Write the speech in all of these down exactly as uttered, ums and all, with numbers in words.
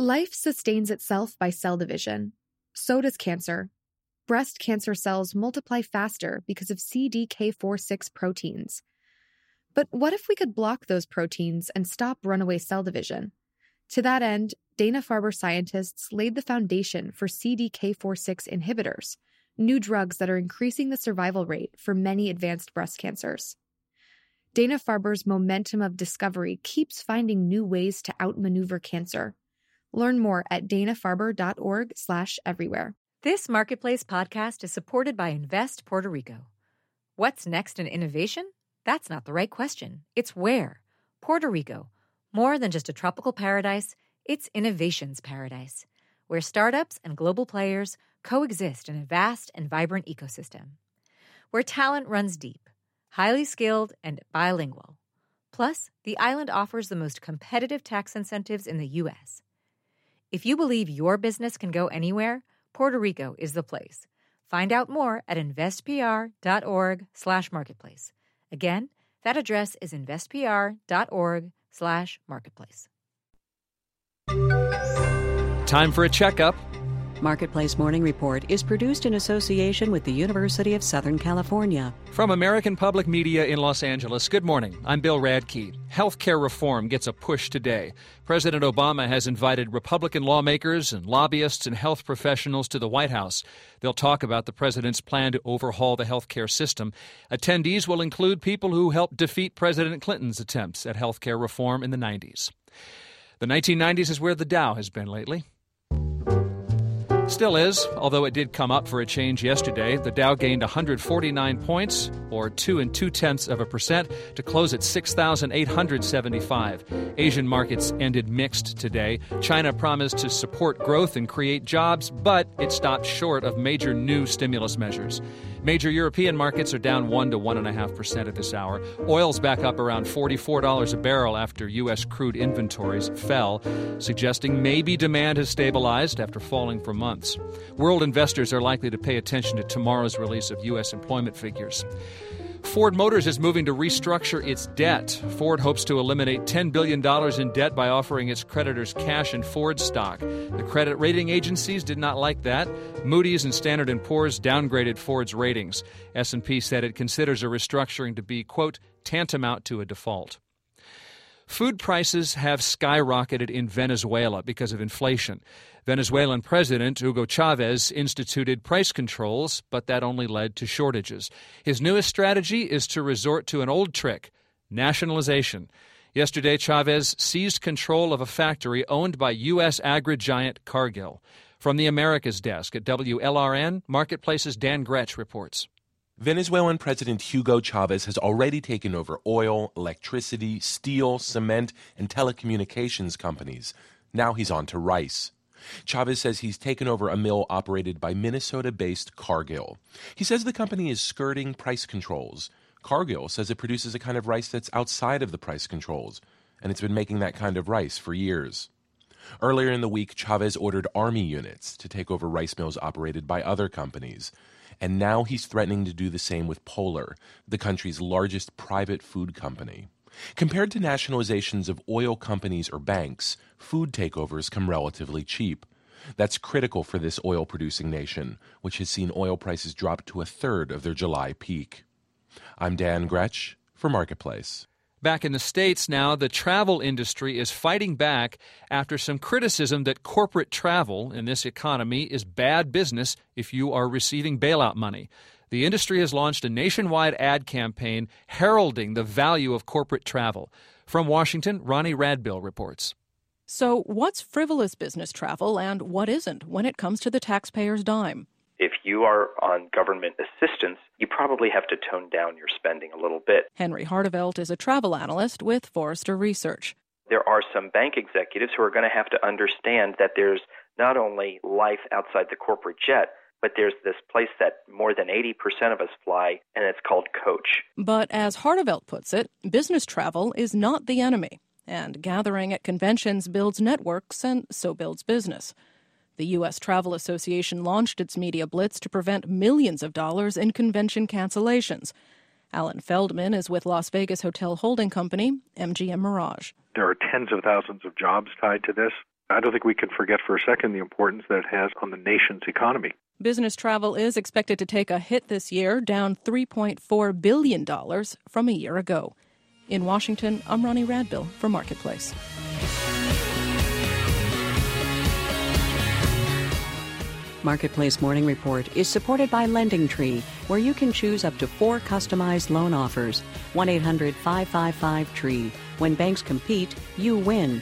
Life sustains itself by cell division. So does cancer. Breast cancer cells multiply faster because of C D K four six proteins. But what if we could block those proteins and stop runaway cell division? To that end, Dana-Farber scientists laid the foundation for C D K four six inhibitors, new drugs that are increasing the survival rate for many advanced breast cancers. Dana-Farber's momentum of discovery keeps finding new ways to outmaneuver cancer. Learn more at dana-farber.org slash everywhere. This Marketplace podcast is supported by Invest Puerto Rico. What's next in innovation? That's not the right question. It's where. Puerto Rico. More than just a tropical paradise, it's innovation's paradise, where startups and global players coexist in a vast and vibrant ecosystem. Where talent runs deep, highly skilled, and bilingual. Plus, the island offers the most competitive tax incentives in the U S. If you believe your business can go anywhere, Puerto Rico is the place. Find out more at investpr.org slash marketplace. Again, that address is investpr.org slash marketplace. Time for a checkup. Marketplace Morning Report is produced in association with the University of Southern California. From American Public Media in Los Angeles, good morning. I'm Bill Radke. Healthcare reform gets a push today. President Obama has invited Republican lawmakers and lobbyists and health professionals to the White House. They'll talk about the president's plan to overhaul the healthcare system. Attendees will include people who helped defeat President Clinton's attempts at healthcare reform in the nineties. The nineteen nineties is where the Dow has been lately. Still is, although it did come up for a change yesterday. The Dow gained one hundred forty-nine points, or two and two-tenths of a percent, to close at six thousand eight hundred seventy-five. Asian markets ended mixed today. China promised to support growth and create jobs, but it stopped short of major new stimulus measures. Major European markets are down one to one point five percent at this hour. Oil's back up around forty-four dollars a barrel after U S crude inventories fell, suggesting maybe demand has stabilized after falling for months. World investors are likely to pay attention to tomorrow's release of U S employment figures. Ford Motors is moving to restructure its debt. Ford hopes to eliminate ten billion dollars in debt by offering its creditors cash and Ford stock. The credit rating agencies did not like that. Moody's and Standard and Poor's downgraded Ford's ratings. S and P said it considers a restructuring to be, quote, tantamount to a default. Food prices have skyrocketed in Venezuela because of inflation. Venezuelan President Hugo Chavez instituted price controls, but that only led to shortages. His newest strategy is to resort to an old trick, nationalization. Yesterday, Chavez seized control of a factory owned by U S agri-giant Cargill. From the Americas desk at W L R N, Marketplace's Dan Gretsch reports. Venezuelan President Hugo Chavez has already taken over oil, electricity, steel, cement, and telecommunications companies. Now he's on to rice. Chavez says he's taken over a mill operated by Minnesota-based Cargill. He says the company is skirting price controls. Cargill says it produces a kind of rice that's outside of the price controls, and it's been making that kind of rice for years. Earlier in the week, Chavez ordered army units to take over rice mills operated by other companies. And now he's threatening to do the same with Polar, the country's largest private food company. Compared to nationalizations of oil companies or banks, food takeovers come relatively cheap. That's critical for this oil-producing nation, which has seen oil prices drop to a third of their July peak. I'm Dan Gretsch for Marketplace. Back in the States now, the travel industry is fighting back after some criticism that corporate travel in this economy is bad business if you are receiving bailout money. The industry has launched a nationwide ad campaign heralding the value of corporate travel. From Washington, Ronnie Radbill reports. So what's frivolous business travel and what isn't when it comes to the taxpayer's dime? If you are on government assistance, you probably have to tone down your spending a little bit. Henry Hardevelt is a travel analyst with Forrester Research. There are some bank executives who are going to have to understand that there's not only life outside the corporate jet, but there's this place that more than eighty percent of us fly, and it's called coach. But as Hardevelt puts it, business travel is not the enemy, and gathering at conventions builds networks, and so builds business. The U S Travel Association launched its media blitz to prevent millions of dollars in convention cancellations. Alan Feldman is with Las Vegas hotel holding company M G M Mirage. There are tens of thousands of jobs tied to this. I don't think we can forget for a second the importance that it has on the nation's economy. Business travel is expected to take a hit this year, down three point four billion dollars from a year ago. In Washington, I'm Ronnie Radbill for Marketplace. Marketplace Morning Report is supported by LendingTree, where you can choose up to four customized loan offers. one eight hundred five five five TREE. When banks compete, you win.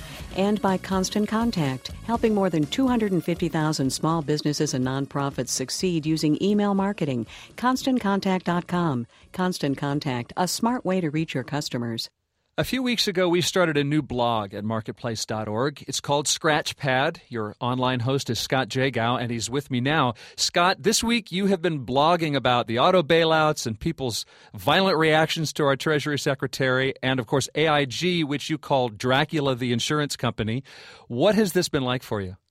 And by Constant Contact, helping more than two hundred fifty thousand small businesses and nonprofits succeed using email marketing. constant contact dot com. Constant Contact, a smart way to reach your customers. A few weeks ago, we started a new blog at marketplace dot org. It's called Scratchpad. Your online host is Scott Jagow, and he's with me now. Scott, this week you have been blogging about the auto bailouts and people's violent reactions to our Treasury Secretary, and, of course, A I G, which you call Dracula the insurance company. What has this been like for you?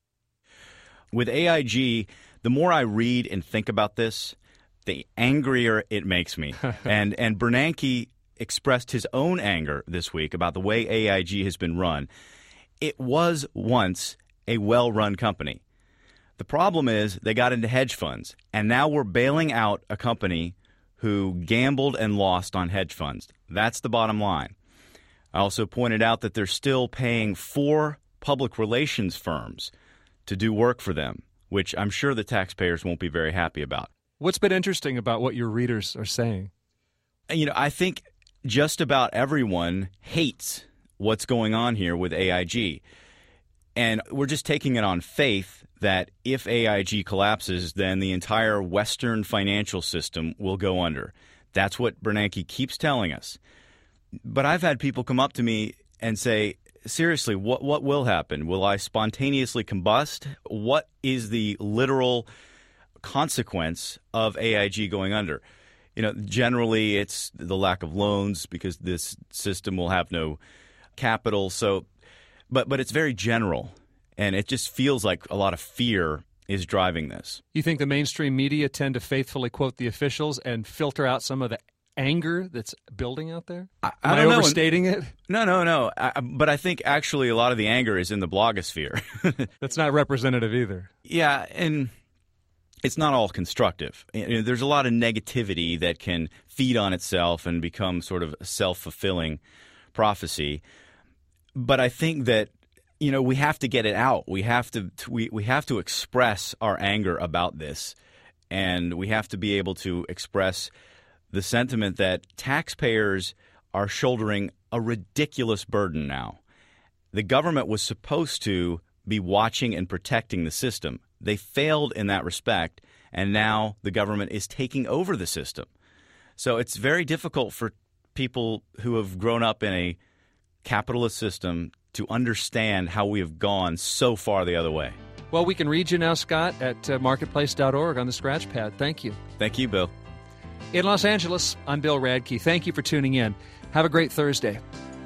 With A I G, the more I read and think about this, the angrier it makes me. and and Bernanke expressed his own anger this week about the way A I G has been run. It was once a well-run company. The problem is they got into hedge funds, and now we're bailing out a company who gambled and lost on hedge funds. That's the bottom line. I also pointed out that they're still paying four public relations firms to do work for them, which I'm sure the taxpayers won't be very happy about. What's been interesting about what your readers are saying? You know, I think just about everyone hates what's going on here with A I G. And we're just taking it on faith that if A I G collapses, then the entire Western financial system will go under. That's what Bernanke keeps telling us. But I've had people come up to me and say, seriously, what, what will happen? Will I spontaneously combust? What is the literal consequence of A I G going under? You know, generally it's the lack of loans because this system will have no capital. So, but but it's very general, and it just feels like a lot of fear is driving this. You think the mainstream media tend to faithfully quote the officials and filter out some of the anger that's building out there? I, I Am don't I know. overstating it? No, no, no. I, but I think actually a lot of the anger is in the blogosphere. That's not representative either. Yeah, and it's not all constructive. You know, there's a lot of negativity that can feed on itself and become sort of a self-fulfilling prophecy. But I think that, you know, we have to get it out. We have to we, we have to express our anger about this. And we have to be able to express the sentiment that taxpayers are shouldering a ridiculous burden now. The government was supposed to be watching and protecting the system. They failed in that respect, and now the government is taking over the system. So it's very difficult for people who have grown up in a capitalist system to understand how we have gone so far the other way. Well, we can read you now, Scott, at uh, marketplace dot org on the Scratchpad. Thank you. Thank you, Bill. In Los Angeles, I'm Bill Radke. Thank you for tuning in. Have a great Thursday.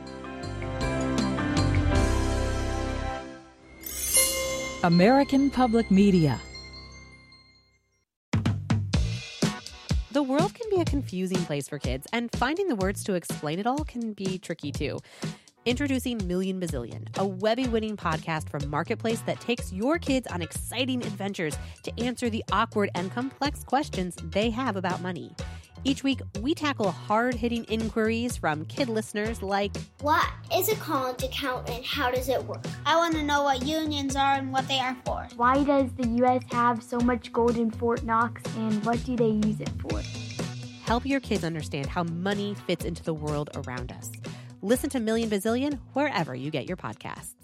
American Public Media. The world can be a confusing place for kids, and finding the words to explain it all can be tricky too. Introducing Million Bazillion, a Webby-winning podcast from Marketplace that takes your kids on exciting adventures to answer the awkward and complex questions they have about money. Each week, we tackle hard-hitting inquiries from kid listeners like, what is a college account and how does it work? I want to know what unions are and what they are for. Why does the U S have so much gold in Fort Knox and what do they use it for? Help your kids understand how money fits into the world around us. Listen to Million Bazillion wherever you get your podcasts.